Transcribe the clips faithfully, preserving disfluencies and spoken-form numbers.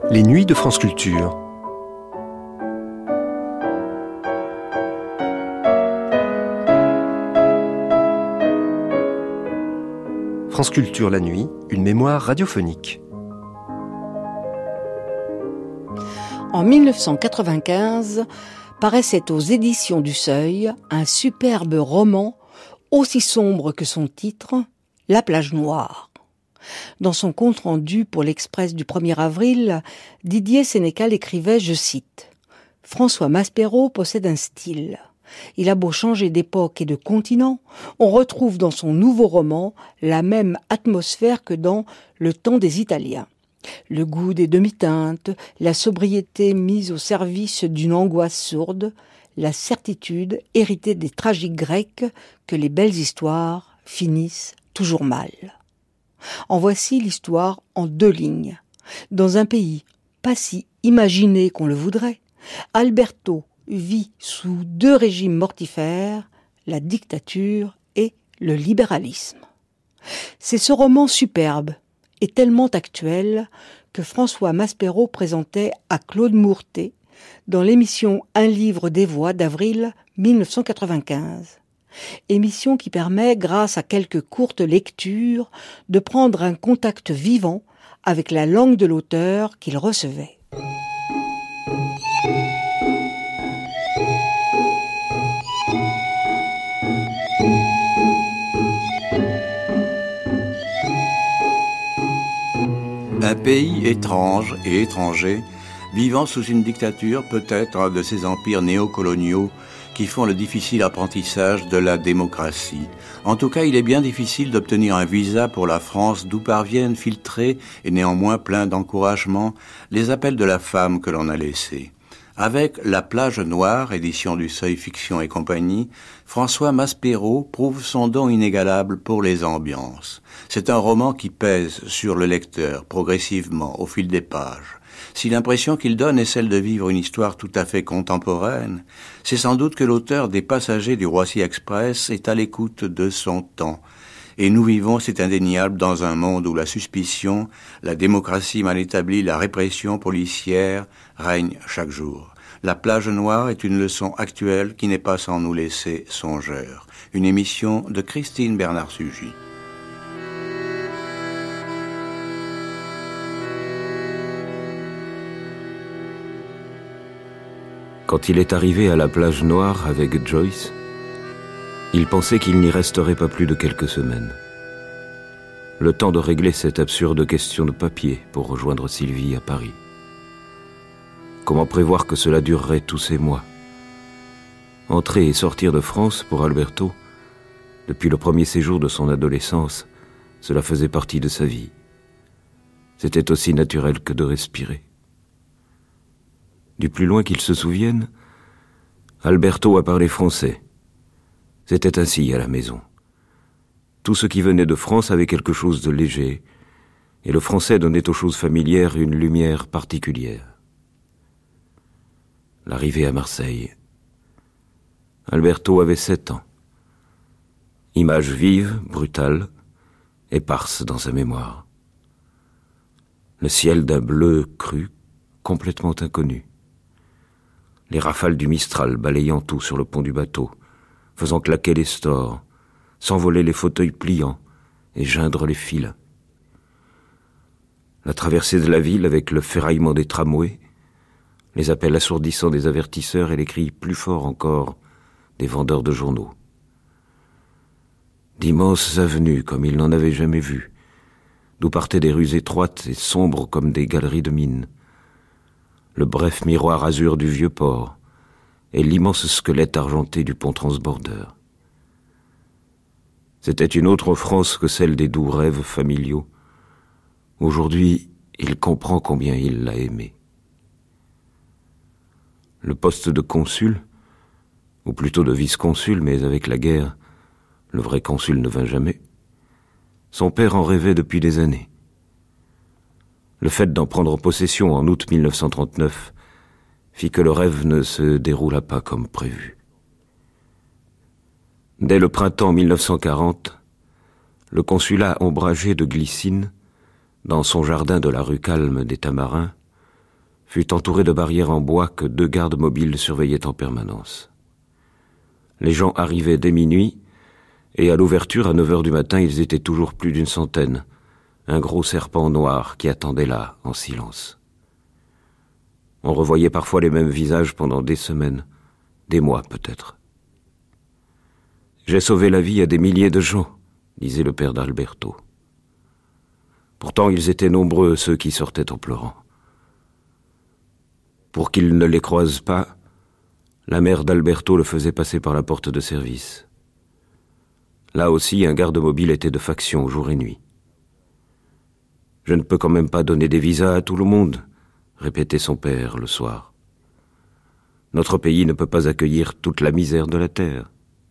Les nuits de France Culture. France Culture la nuit, une mémoire radiophonique. En mille neuf cent quatre-vingt-quinze, paraissait aux éditions du Seuil un superbe roman aussi sombre que son titre, La plage noire. Dans son compte-rendu pour l'Express du premier avril, Didier Sénécal écrivait, je cite, « François Maspero possède un style. Il a beau changer d'époque et de continent, on retrouve dans son nouveau roman la même atmosphère que dans Le temps des Italiens. Le goût des demi-teintes, la sobriété mise au service d'une angoisse sourde, la certitude héritée des tragiques grecs que les belles histoires finissent toujours mal. » En voici l'histoire en deux lignes. Dans un pays pas si imaginé qu'on le voudrait, Alberto vit sous deux régimes mortifères, la dictature et le libéralisme. C'est ce roman superbe et tellement actuel que François Maspero présentait à Claude Mourtet dans l'émission Un livre des voix d'avril mille neuf cent quatre-vingt-quinze. Émission qui permet, grâce à quelques courtes lectures, de prendre un contact vivant avec la langue de l'auteur qu'il recevait. Un pays étrange et étranger, vivant sous une dictature, peut-être un de ces empires néocoloniaux qui font le difficile apprentissage de la démocratie. En tout cas, il est bien difficile d'obtenir un visa pour la France d'où parviennent filtrés et néanmoins pleins d'encouragement les appels de la femme que l'on a laissée. Avec La plage noire, édition du Seuil Fiction et compagnie, François Maspero prouve son don inégalable pour les ambiances. C'est un roman qui pèse sur le lecteur progressivement au fil des pages. Si l'impression qu'il donne est celle de vivre une histoire tout à fait contemporaine, c'est sans doute que l'auteur des Passagers du Roissy Express est à l'écoute de son temps. Et nous vivons, c'est indéniable, dans un monde où la suspicion, la démocratie mal établie, la répression policière règnent chaque jour. La plage noire est une leçon actuelle qui n'est pas sans nous laisser songeurs. Une émission de Christine Bernard-Sugy. Quand il est arrivé à la plage noire avec Joyce, il pensait qu'il n'y resterait pas plus de quelques semaines. Le temps de régler cette absurde question de papier pour rejoindre Sylvie à Paris. Comment prévoir que cela durerait tous ces mois? Entrer et sortir de France pour Alberto, depuis le premier séjour de son adolescence, cela faisait partie de sa vie. C'était aussi naturel que de respirer. Du plus loin qu'il se souvienne, Alberto a parlé français. C'était ainsi à la maison. Tout ce qui venait de France avait quelque chose de léger, et le français donnait aux choses familières une lumière particulière. L'arrivée à Marseille. Alberto avait sept ans. Image vive, brutale, éparse dans sa mémoire. Le ciel d'un bleu cru, complètement inconnu. Les rafales du Mistral balayant tout sur le pont du bateau, faisant claquer les stores, s'envoler les fauteuils pliants et geindre les fils. La traversée de la ville avec le ferraillement des tramways, les appels assourdissants des avertisseurs et les cris plus forts encore des vendeurs de journaux. D'immenses avenues comme il n'en avait jamais vu, d'où partaient des rues étroites et sombres comme des galeries de mines. Le bref miroir azur du vieux port et l'immense squelette argenté du pont transbordeur. C'était une autre France que celle des doux rêves familiaux. Aujourd'hui, il comprend combien il l'a aimé. Le poste de consul, ou plutôt de vice-consul, mais avec la guerre, le vrai consul ne vint jamais, son père en rêvait depuis des années. Le fait d'en prendre possession en août mille neuf cent trente-neuf fit que le rêve ne se déroula pas comme prévu. Dès le printemps mille neuf cent quarante, le consulat ombragé de glycines, dans son jardin de la rue Calme des Tamarins, fut entouré de barrières en bois que deux gardes mobiles surveillaient en permanence. Les gens arrivaient dès minuit, et à l'ouverture, à neuf heures du matin, ils étaient toujours plus d'une centaine, un gros serpent noir qui attendait là, en silence. On revoyait parfois les mêmes visages pendant des semaines, des mois peut-être. « J'ai sauvé la vie à des milliers de gens », disait le père d'Alberto. Pourtant, ils étaient nombreux, ceux qui sortaient en pleurant. Pour qu'ils ne les croisent pas, la mère d'Alberto le faisait passer par la porte de service. Là aussi, un garde mobile était de faction jour et nuit. « Je ne peux quand même pas donner des visas à tout le monde », répétait son père le soir. « Notre pays ne peut pas accueillir toute la misère de la terre. »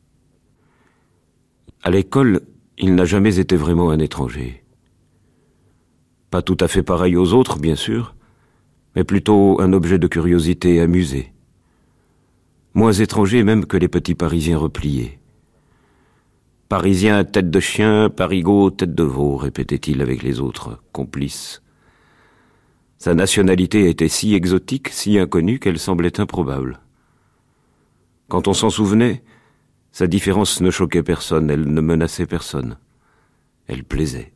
À l'école, il n'a jamais été vraiment un étranger. Pas tout à fait pareil aux autres, bien sûr, mais plutôt un objet de curiosité amusé. Moins étranger même que les petits Parisiens repliés. « Parisien tête de chien, parigot tête de veau », répétait-il avec les autres complices. Sa nationalité était si exotique, si inconnue qu'elle semblait improbable. Quand on s'en souvenait, sa différence ne choquait personne, elle ne menaçait personne. Elle plaisait.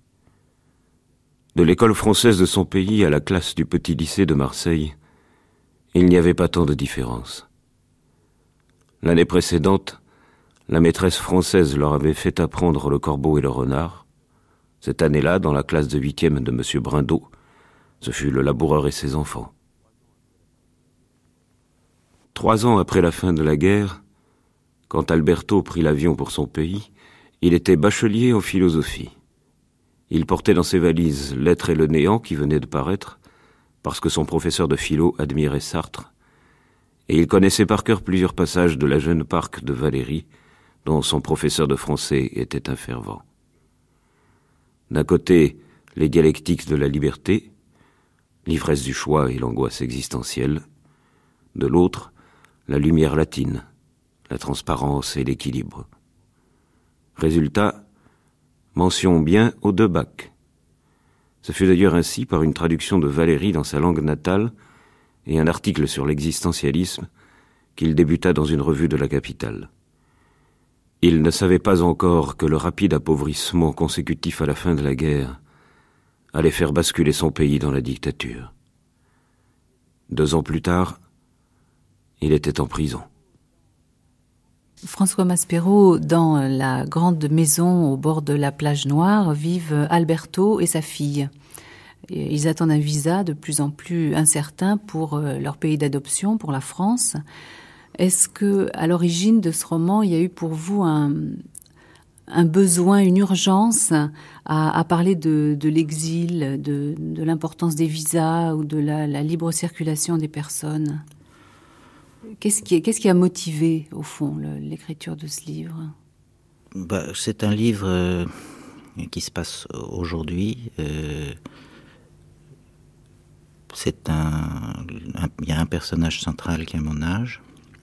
De l'école française de son pays à la classe du petit lycée de Marseille, il n'y avait pas tant de différence. L'année précédente, la maîtresse française leur avait fait apprendre le corbeau et le renard. Cette année-là, dans la classe de huitième de M. Brindot, ce fut le laboureur et ses enfants. Trois ans après la fin de la guerre, quand Alberto prit l'avion pour son pays, il était bachelier en philosophie. Il portait dans ses valises L'être et le néant qui venait de paraître, parce que son professeur de philo admirait Sartre, et il connaissait par cœur plusieurs passages de La Jeune Parque de Valéry, dont son professeur de français était un fervent. D'un côté, les dialectiques de la liberté, l'ivresse du choix et l'angoisse existentielle. De l'autre, la lumière latine, la transparence et l'équilibre. Résultat, mention bien aux deux bacs. Ce fut d'ailleurs ainsi par une traduction de Valéry dans sa langue natale et un article sur l'existentialisme qu'il débuta dans une revue de la capitale. Il ne savait pas encore que le rapide appauvrissement consécutif à la fin de la guerre allait faire basculer son pays dans la dictature. Deux ans plus tard, il était en prison. François Maspero, dans la grande maison au bord de la plage Noire, vivent Alberto et sa fille. Ils attendent un visa de plus en plus incertain pour leur pays d'adoption, pour la France. Est-ce que, à l'origine de ce roman, il y a eu pour vous un, un besoin, une urgence à, à parler de, de l'exil, de, de l'importance des visas ou de la, la libre circulation des personnes ? Qu'est-ce qui, qu'est-ce qui a motivé, au fond, le, l'écriture de ce livre ? Bah, c'est un livre euh, qui se passe aujourd'hui. Euh, c'est un, un, il y a un personnage central qui a mon âge,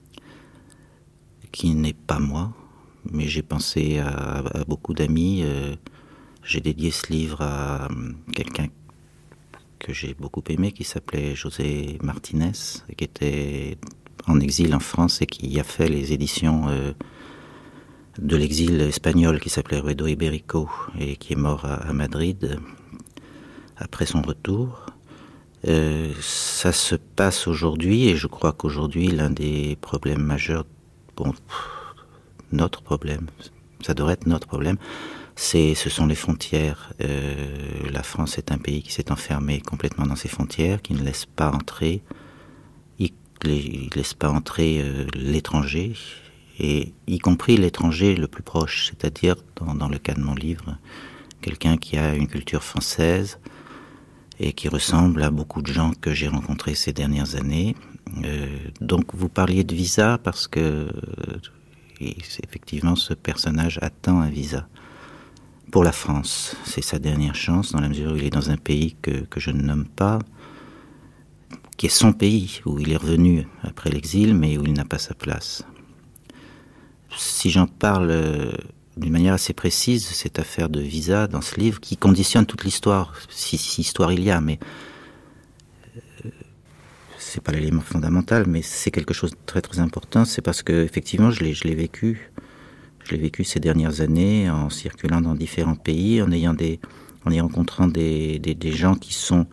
qui n'est pas moi, mais j'ai pensé à, à beaucoup d'amis. Euh, j'ai dédié ce livre à quelqu'un que j'ai beaucoup aimé, qui s'appelait José Martinez, qui était en exil en France et qui a fait les éditions euh, de l'exil espagnol qui s'appelait Ruedo Ibérico et qui est mort à, à Madrid après son retour. Euh, ça se passe aujourd'hui et je crois qu'aujourd'hui l'un des problèmes majeurs, bon, notre problème, ça devrait être notre problème, c'est, ce sont les frontières. Euh, la France est un pays qui s'est enfermé complètement dans ses frontières, qui ne laisse pas entrer il ne laisse pas entrer euh, l'étranger, et y compris l'étranger le plus proche, c'est-à-dire, dans, dans le cas de mon livre, quelqu'un qui a une culture française et qui ressemble à beaucoup de gens que j'ai rencontrés ces dernières années. Euh, donc vous parliez de visa parce que, euh, et effectivement, ce personnage attend un visa pour la France. C'est sa dernière chance, dans la mesure où il est dans un pays que, que je ne nomme pas, qui est son pays, où il est revenu après l'exil, mais où il n'a pas sa place. Si j'en parle euh, d'une manière assez précise, cette affaire de visa dans ce livre, qui conditionne toute l'histoire, si, si histoire il y a, mais euh, c'est pas l'élément fondamental, mais c'est quelque chose de très très important. C'est parce que effectivement, je l'ai, je l'ai vécu. Je l'ai vécu ces dernières années en circulant dans différents pays, en ayant des, en y rencontrant des, des, des gens qui sont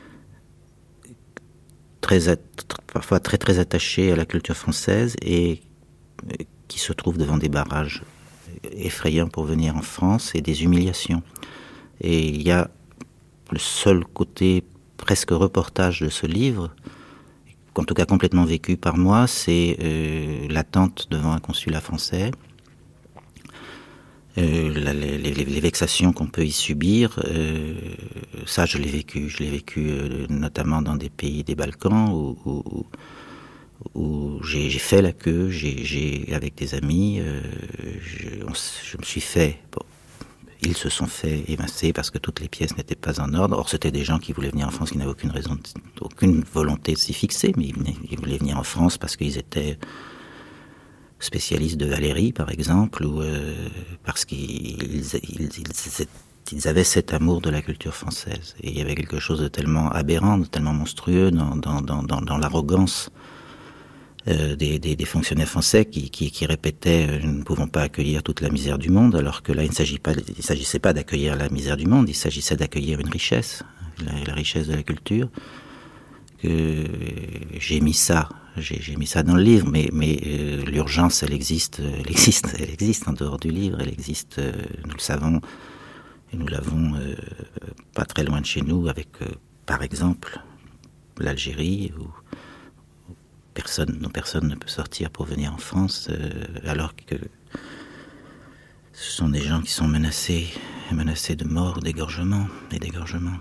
très, at, parfois très très attachés à la culture française et qui se trouvent devant des barrages effrayants pour venir en France et des humiliations. Et il y a le seul côté presque reportage de ce livre, en tout cas complètement vécu par moi, c'est euh, l'attente devant un consulat français. Euh, la, les, les, les vexations qu'on peut y subir, euh, ça je l'ai vécu. Je l'ai vécu euh, notamment dans des pays des Balkans où, où, où j'ai, j'ai fait la queue, j'ai, j'ai avec des amis, euh, je, on, je me suis fait... Bon, ils se sont fait évincer parce que toutes les pièces n'étaient pas en ordre. Or, c'était des gens qui voulaient venir en France, qui n'avaient aucune raison, de, aucune volonté de s'y fixer, mais ils, venaient, ils voulaient venir en France parce qu'ils étaient spécialistes de Valéry, par exemple, ou euh, parce qu'ils ils, ils, ils, ils avaient cet amour de la culture française. Et il y avait quelque chose de tellement aberrant, de tellement monstrueux dans, dans, dans, dans, dans l'arrogance euh, des, des, des fonctionnaires français qui, qui, qui répétaient euh, « nous ne pouvons pas accueillir toute la misère du monde », alors que là, il ne s'agit pas, il s'agissait pas d'accueillir la misère du monde, il s'agissait d'accueillir une richesse, la, la richesse de la culture. Que j'ai mis ça, j'ai, j'ai mis ça dans le livre, mais, mais euh, l'urgence, elle existe, elle existe, elle existe en dehors du livre, elle existe, euh, nous le savons, et nous l'avons euh, pas très loin de chez nous, avec, euh, par exemple, l'Algérie, où, où personne, dont personne ne peut sortir pour venir en France, euh, alors que ce sont des gens qui sont menacés, menacés de mort, d'égorgement et d'égorgement.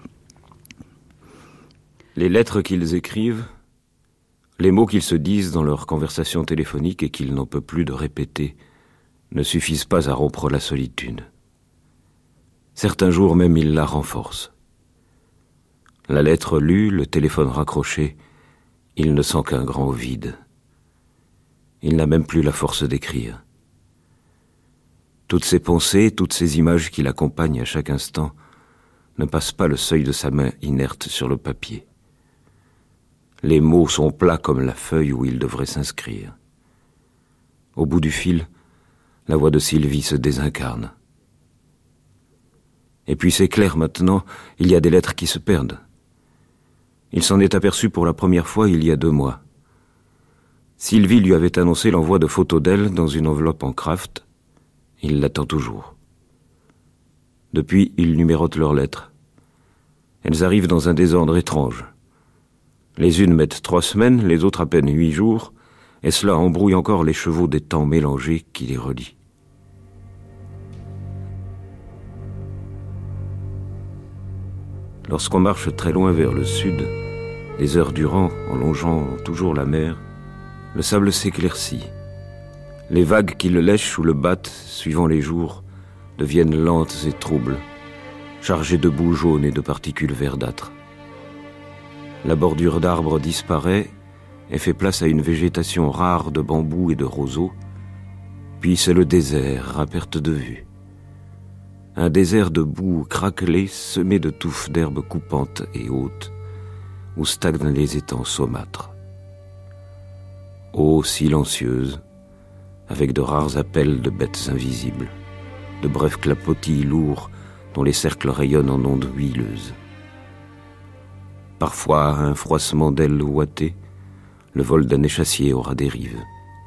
Les lettres qu'ils écrivent, les mots qu'ils se disent dans leurs conversations téléphoniques et qu'ils n'en peuvent plus de répéter, ne suffisent pas à rompre la solitude. Certains jours même, ils la renforcent. La lettre lue, le téléphone raccroché, il ne sent qu'un grand vide. Il n'a même plus la force d'écrire. Toutes ces pensées, toutes ces images qui l'accompagnent à chaque instant ne passent pas le seuil de sa main inerte sur le papier. Les mots sont plats comme la feuille où ils devraient s'inscrire. Au bout du fil, la voix de Sylvie se désincarne. Et puis c'est clair maintenant, il y a des lettres qui se perdent. Il s'en est aperçu pour la première fois il y a deux mois. Sylvie lui avait annoncé l'envoi de photos d'elle dans une enveloppe en kraft. Il l'attend toujours. Depuis, il numérote leurs lettres. Elles arrivent dans un désordre étrange. Les unes mettent trois semaines, les autres à peine huit jours, et cela embrouille encore les chevaux des temps mélangés qui les relient. Lorsqu'on marche très loin vers le sud, des heures durant, en longeant toujours la mer, le sable s'éclaircit. Les vagues qui le lèchent ou le battent, suivant les jours, deviennent lentes et troubles, chargées de boue jaune et de particules verdâtres. La bordure d'arbres disparaît et fait place à une végétation rare de bambous et de roseaux, puis c'est le désert à perte de vue. Un désert de boue craquelée semé de touffes d'herbes coupantes et hautes, où stagnent les étangs saumâtres. Eau silencieuse, avec de rares appels de bêtes invisibles, de brefs clapotis lourds dont les cercles rayonnent en ondes huileuses. Parfois, un froissement d'ailes ouatées, le vol d'un échassier aura des rives.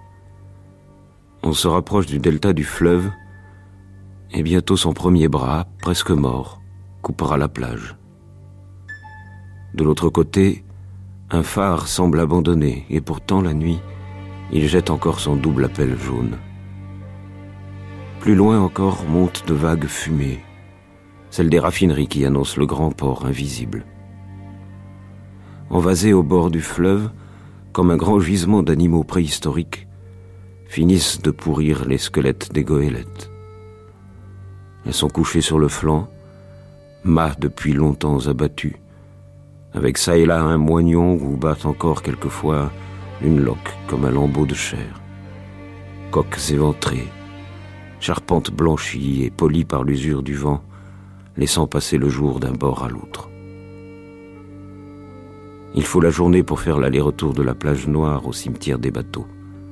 On se rapproche du delta du fleuve, et bientôt son premier bras, presque mort, coupera la plage. De l'autre côté, un phare semble abandonné, et pourtant la nuit, il jette encore son double appel jaune. Plus loin encore montent de vagues fumées, celles des raffineries qui annoncent le grand port invisible. Envasés au bord du fleuve, comme un grand gisement d'animaux préhistoriques, finissent de pourrir les squelettes des goélettes. Elles sont couchées sur le flanc, mâts depuis longtemps abattus, avec ça et là un moignon où battent encore quelquefois une loque comme un lambeau de chair. Coques éventrées, charpentes blanchies et polies par l'usure du vent, laissant passer le jour d'un bord à l'autre. Il faut la journée pour faire l'aller-retour de la plage Noire au cimetière des bateaux.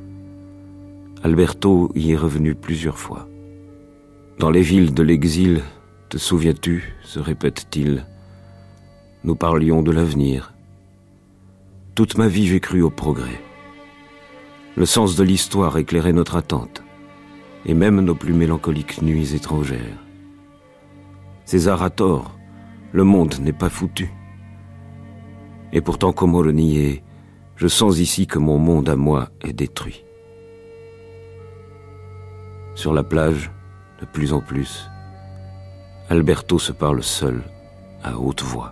Alberto y est revenu plusieurs fois. Dans les villes de l'exil, te souviens-tu, se répète-t-il, nous parlions de l'avenir. Toute ma vie, j'ai cru au progrès. Le sens de l'histoire éclairait notre attente, et même nos plus mélancoliques nuits étrangères. César a tort, le monde n'est pas foutu. Et pourtant, comment le nier, je sens ici que mon monde à moi est détruit. Sur la plage, de plus en plus, Alberto se parle seul, à haute voix.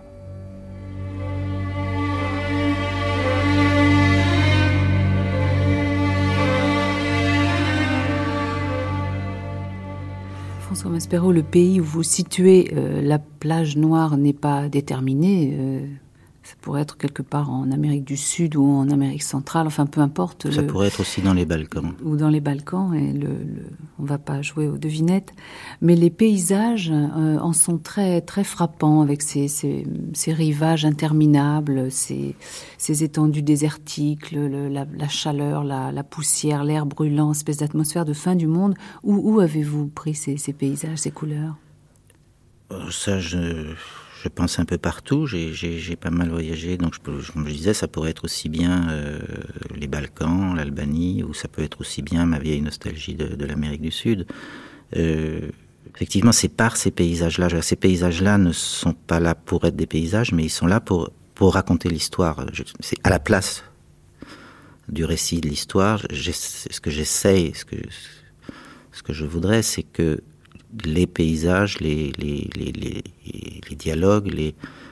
François Maspero, le pays où vous situez euh, la plage Noire n'est pas déterminé. Euh, ça pourrait être quelque part en Amérique du Sud ou en Amérique centrale, enfin peu importe. Ça le, pourrait être aussi dans les Balkans. Ou dans les Balkans, et le, le, on ne va pas jouer aux devinettes. Mais les paysages euh, en sont très, très frappants, avec ces, ces, ces rivages interminables, ces, ces étendues désertiques, le, la, la chaleur, la, la poussière, l'air brûlant, espèce d'atmosphère de fin du monde. Où, où avez-vous pris ces, ces paysages, ces couleurs ? euh, Ça, je... Je pense un peu partout, j'ai, j'ai, j'ai pas mal voyagé, donc je, peux, je, comme je disais, ça pourrait être aussi bien euh, les Balkans, l'Albanie, ou ça peut être aussi bien ma vieille nostalgie de, de l'Amérique du Sud. Euh, effectivement, c'est par ces paysages-là. Ces paysages-là ne sont pas là pour être des paysages, mais ils sont là pour, pour raconter l'histoire. Je, c'est à la place du récit de l'histoire. J'ai, ce que j'essaye, ce que, ce que je voudrais, c'est que les paysages, les, les, les, les, les dialogues, les,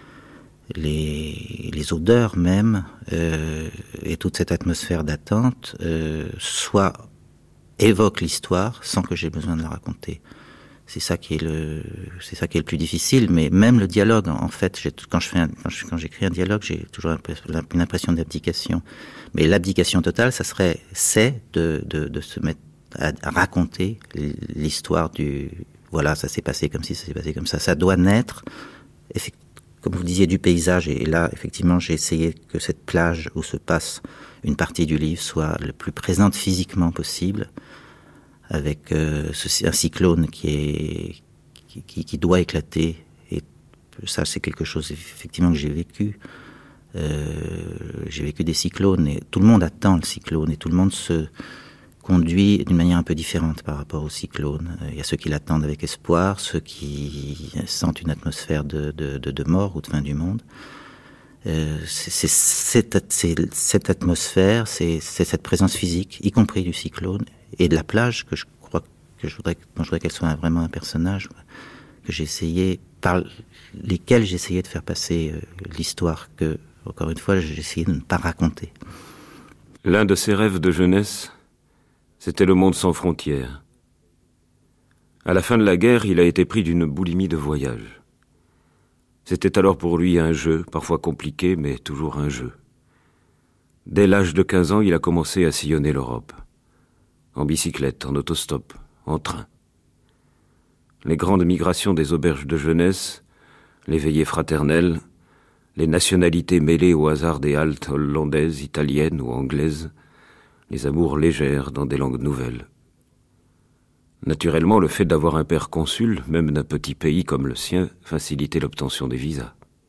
les, les odeurs même, euh, et toute cette atmosphère d'attente, euh, soit évoquent l'histoire sans que j'ai besoin de la raconter. C'est ça qui est le, c'est ça qui est le plus difficile. Mais même le dialogue, en fait, j'ai, quand je fais, un, quand, je, quand j'écris un dialogue, j'ai toujours une impression d'abdication. Mais l'abdication totale, ça serait, c'est de, de, de se mettre à raconter l'histoire du... Voilà, ça s'est passé comme si ça s'est passé comme ça. Ça doit naître, comme vous disiez, du paysage. Et là, effectivement, j'ai essayé que cette plage où se passe une partie du livre soit le plus présente physiquement possible, avec euh, ce, un cyclone qui, est, qui, qui, qui doit éclater. Et ça, c'est quelque chose, effectivement, que j'ai vécu. Euh, j'ai vécu des cyclones, et tout le monde attend le cyclone, et tout le monde se... conduit d'une manière un peu différente par rapport au cyclone. Il y a ceux qui l'attendent avec espoir, ceux qui sentent une atmosphère de, de, de, de mort ou de fin du monde. Euh, c'est, c'est, cette, c'est cette atmosphère, c'est, c'est cette présence physique, y compris du cyclone, et de la plage, que je crois que je voudrais, dont je voudrais qu'elle soit vraiment un personnage, que j'ai essayé, par lesquels j'ai essayé de faire passer euh, l'histoire que, encore une fois, j'ai essayé de ne pas raconter. L'un de ses rêves de jeunesse, c'était le monde sans frontières. À la fin de la guerre, il a été pris d'une boulimie de voyage. C'était alors pour lui un jeu, parfois compliqué, mais toujours un jeu. Dès l'âge de quinze ans, il a commencé à sillonner l'Europe. En bicyclette, en autostop, en train. Les grandes migrations des auberges de jeunesse, les veillées fraternelles, les nationalités mêlées au hasard des haltes hollandaises, italiennes ou anglaises, les amours légères dans des langues nouvelles. Naturellement, le fait d'avoir un père consul, même d'un petit pays comme le sien, facilitait l'obtention des visas.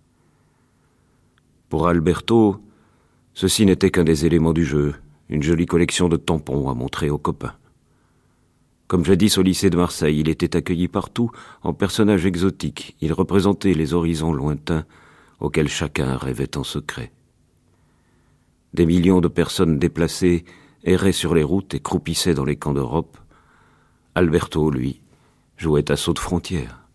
Pour Alberto, ceci n'était qu'un des éléments du jeu, une jolie collection de tampons à montrer aux copains. Comme jadis au lycée de Marseille, il était accueilli partout en personnage exotique. Il représentait les horizons lointains auxquels chacun rêvait en secret. Des millions de personnes déplacées erraient sur les routes et croupissaient dans les camps d'Europe. Alberto, lui, jouait à saut de frontière.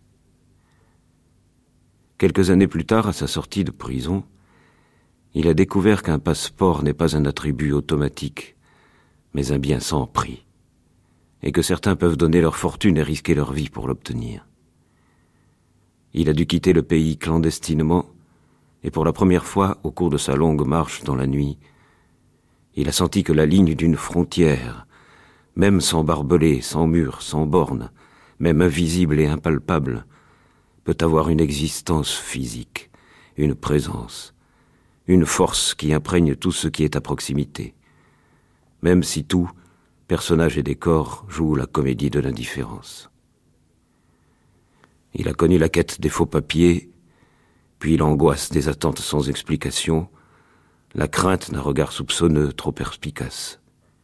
Quelques années plus tard, à sa sortie de prison, il a découvert qu'un passeport n'est pas un attribut automatique, mais un bien sans prix, et que certains peuvent donner leur fortune et risquer leur vie pour l'obtenir. Il a dû quitter le pays clandestinement, et pour la première fois, au cours de sa longue marche dans la nuit, il a senti que la ligne d'une frontière, même sans barbelés, sans murs, sans bornes, même invisible et impalpable, peut avoir une existence physique, une présence, une force qui imprègne tout ce qui est à proximité, même si tout, personnage et décor, joue la comédie de l'indifférence. Il a connu la quête des faux papiers, puis l'angoisse des attentes sans explication, la crainte d'un regard soupçonneux trop perspicace.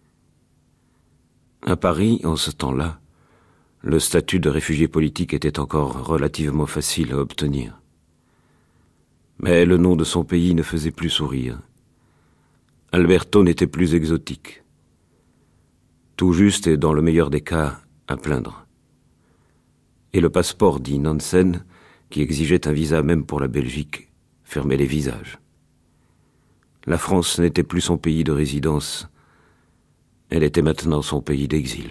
À Paris, en ce temps-là, le statut de réfugié politique était encore relativement facile à obtenir. Mais le nom de son pays ne faisait plus sourire. Alberto n'était plus exotique. Tout juste et dans le meilleur des cas, à plaindre. Et le passeport dit Nansen, qui exigeait un visa même pour la Belgique, fermait les visages. La France n'était plus son pays de résidence, elle était maintenant son pays d'exil.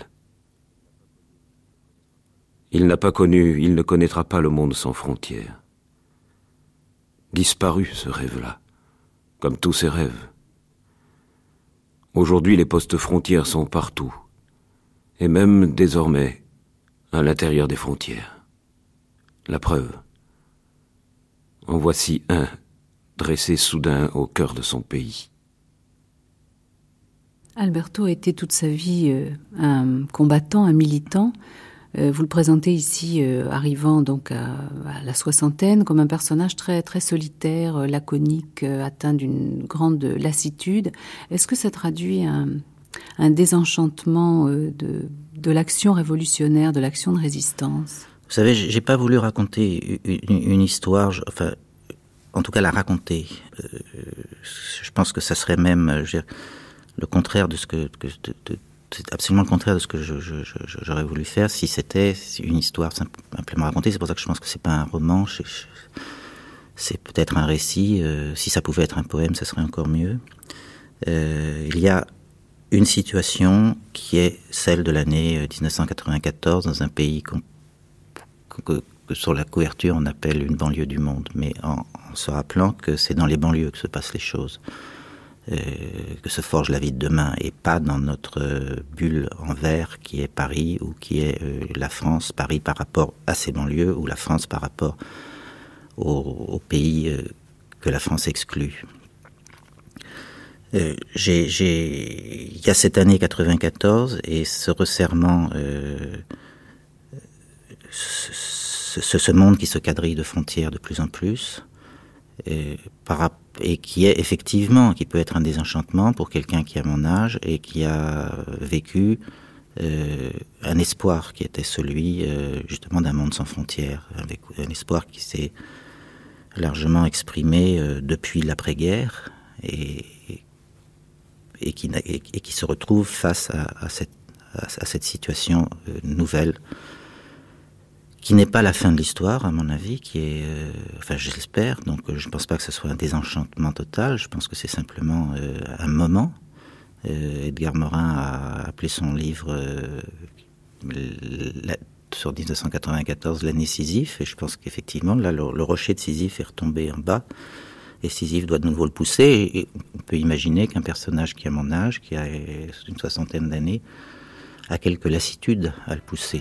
Il n'a pas connu, il ne connaîtra pas le monde sans frontières. Disparu ce rêve-là, comme tous ses rêves. Aujourd'hui, les postes frontières sont partout, et même désormais à l'intérieur des frontières. La preuve. En voici un, dressé soudain au cœur de son pays. Alberto a été toute sa vie euh, un combattant, un militant. Euh, vous le présentez ici, euh, arrivant donc à, à la soixantaine, comme un personnage très très solitaire, euh, laconique, euh, atteint d'une grande lassitude. Est-ce que ça traduit un, un désenchantement euh, de, de l'action révolutionnaire, de l'action de résistance ? Vous savez, j'ai pas voulu raconter une, une histoire, je, enfin, en tout cas la raconter. Euh, je pense que ça serait même, je veux dire, le contraire de ce que, que de, de, c'est absolument le contraire de ce que je, je, je, j'aurais voulu faire si c'était une histoire simplement racontée. C'est pour ça que je pense que c'est pas un roman, je, je, c'est peut-être un récit. Euh, si ça pouvait être un poème, ça serait encore mieux. Euh, il y a une situation qui est celle de l'année dix-neuf cent quatre-vingt-quatorze dans un pays qu'on, que, que sur la couverture on appelle une banlieue du monde, mais en, en se rappelant que c'est dans les banlieues que se passent les choses. Euh, que se forge la vie de demain et pas dans notre euh, bulle en verre qui est Paris ou qui est euh, la France, Paris par rapport à ses banlieues ou la France par rapport au, au pays euh, que la France exclut. Euh, j'ai, j'ai, il y a cette année quatre-vingt-quatorze et ce resserrement, euh, ce, ce, ce monde qui se quadrille de frontières de plus en plus, euh, par rapport et qui est effectivement, qui peut être un désenchantement pour quelqu'un qui a mon âge et qui a vécu euh, un espoir qui était celui euh, justement d'un monde sans frontières, avec un espoir qui s'est largement exprimé euh, depuis l'après-guerre et, et, qui, et, et qui se retrouve face à, à, cette, à, à cette situation euh, nouvelle, qui n'est pas la fin de l'histoire, à mon avis, qui est, euh, enfin, je l'espère, donc euh, je ne pense pas que ce soit un désenchantement total, je pense que c'est simplement euh, un moment. Euh, Edgar Morin a appelé son livre euh, la, sur dix-neuf cent quatre-vingt-quatorze l'année Sisyphe, et je pense qu'effectivement, là, le, le rocher de Sisyphe est retombé en bas, et Sisyphe doit de nouveau le pousser, et, et on peut imaginer qu'un personnage qui a mon âge, qui a une soixantaine d'années, a quelques lassitudes à le pousser.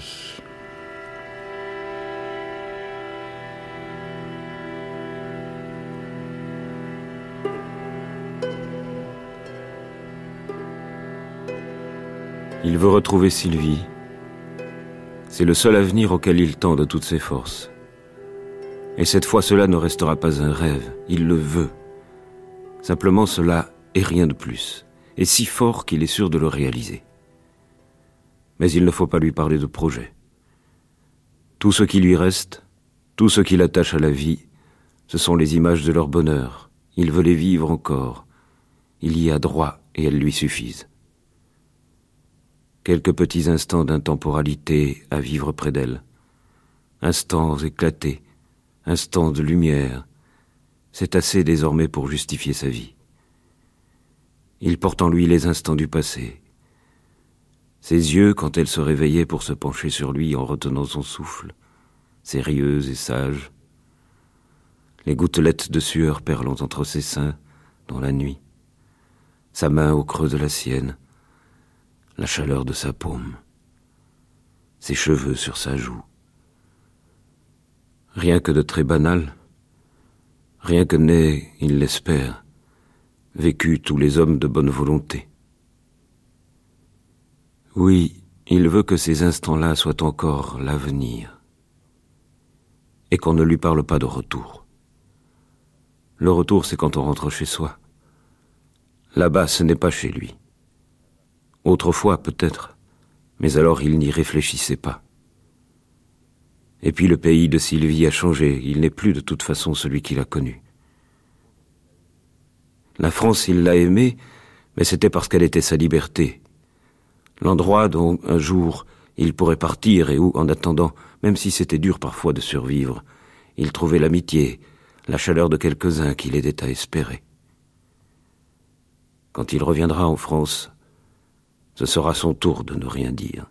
Il veut retrouver Sylvie. C'est le seul avenir auquel il tend de toutes ses forces. Et cette fois, cela ne restera pas un rêve. Il le veut. Simplement, cela et rien de plus. Et si fort qu'il est sûr de le réaliser. Mais il ne faut pas lui parler de projet. Tout ce qui lui reste, tout ce qui l'attache à la vie, ce sont les images de leur bonheur. Il veut les vivre encore. Il y a droit et elles lui suffisent. Quelques petits instants d'intemporalité à vivre près d'elle. Instants éclatés, instants de lumière. C'est assez désormais pour justifier sa vie. Il porte en lui les instants du passé. Ses yeux, quand elle se réveillait pour se pencher sur lui en retenant son souffle, sérieuse et sage. Les gouttelettes de sueur perlant entre ses seins dans la nuit. Sa main au creux de la sienne. La chaleur de sa paume, ses cheveux sur sa joue. Rien que de très banal, rien que n'est, il l'espère, vécu tous les hommes de bonne volonté. Oui, il veut que ces instants-là soient encore l'avenir, et qu'on ne lui parle pas de retour. Le retour, c'est quand on rentre chez soi. Là-bas, ce n'est pas chez lui. Autrefois, peut-être, mais alors il n'y réfléchissait pas. Et puis le pays de Sylvie a changé, il n'est plus de toute façon celui qu'il a connu. La France, il l'a aimée, mais c'était parce qu'elle était sa liberté. L'endroit dont, un jour, il pourrait partir et où, en attendant, même si c'était dur parfois de survivre, il trouvait l'amitié, la chaleur de quelques-uns qu'il aidait à espérer. Quand il reviendra en France, ce sera son tour de ne rien dire.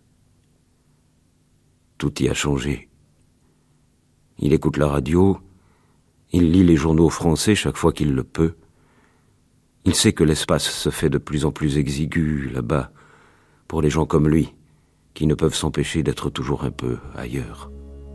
Tout y a changé. Il écoute la radio, il lit les journaux français chaque fois qu'il le peut. Il sait que l'espace se fait de plus en plus exigu là-bas, pour les gens comme lui, qui ne peuvent s'empêcher d'être toujours un peu ailleurs.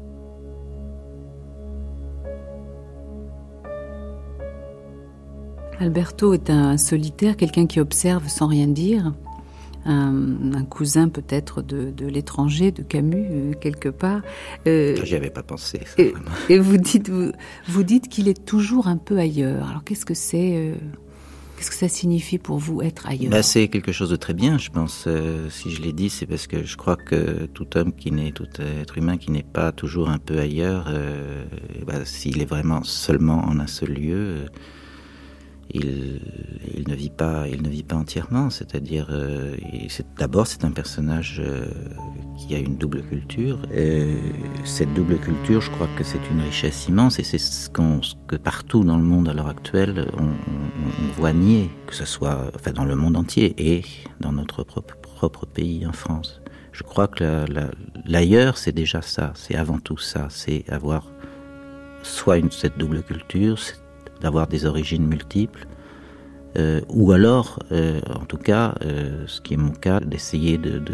Alberto est un solitaire, quelqu'un qui observe sans rien dire, un, un cousin peut-être de, de l'étranger, de Camus, euh, quelque part. Euh, J'y avais pas pensé. Ça, et, et vous dites, vous, vous dites qu'il est toujours un peu ailleurs. Alors qu'est-ce que c'est euh, qu'est-ce que ça signifie pour vous être ailleurs? Bah, c'est quelque chose de très bien, je pense. Euh, si je l'ai dit, c'est parce que je crois que tout homme qui n'est, tout être humain qui n'est pas toujours un peu ailleurs, euh, bah, s'il est vraiment seulement en un seul lieu. Euh, Il, il ne vit pas, il ne vit pas entièrement. C'est-à-dire, euh, c'est, d'abord, c'est un personnage euh, qui a une double culture. Et cette double culture, je crois que c'est une richesse immense, et c'est ce, qu'on, ce que partout dans le monde à l'heure actuelle, on, on, on voit nier, que ce soit, enfin, dans le monde entier et dans notre propre, propre pays, en France. Je crois que la, la, l'ailleurs, c'est déjà ça. C'est avant tout ça. C'est avoir soit une, cette double culture, c'est d'avoir des origines multiples, euh, ou alors, euh, en tout cas, euh, ce qui est mon cas, d'essayer de, de,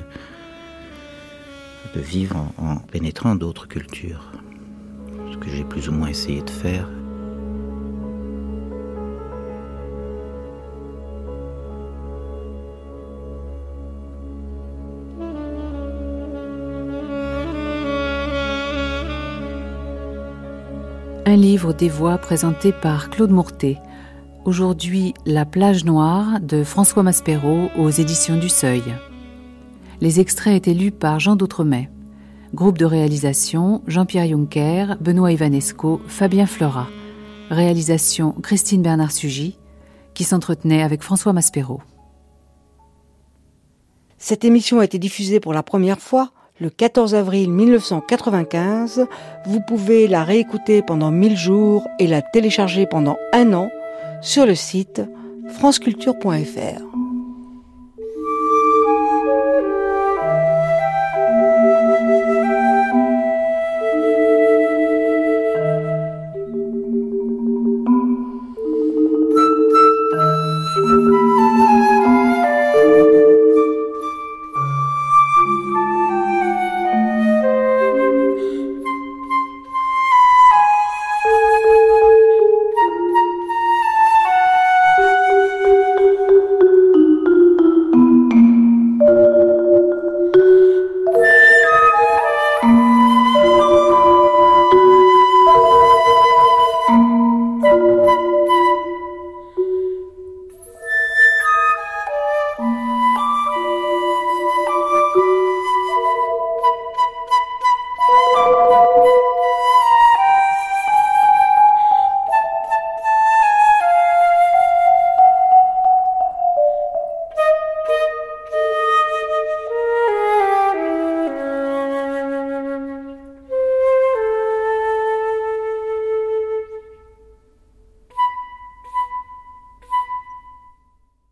de vivre en, en pénétrant d'autres cultures, ce que j'ai plus ou moins essayé de faire. Un livre des voix présenté par Claude Mourtet. Aujourd'hui, La plage noire de François Maspero aux éditions du Seuil. Les extraits étaient lus par Jean d'Outremet. Groupe de réalisation, Jean-Pierre Juncker, Benoît Ivanesco, Fabien Fleurat. Réalisation, Christine Bernard-Sugy, qui s'entretenait avec François Maspero. Cette émission a été diffusée pour la première fois le quatorze avril mille neuf cent quatre-vingt-quinze. Vous pouvez la réécouter pendant mille jours et la télécharger pendant un an sur le site franceculture point f r.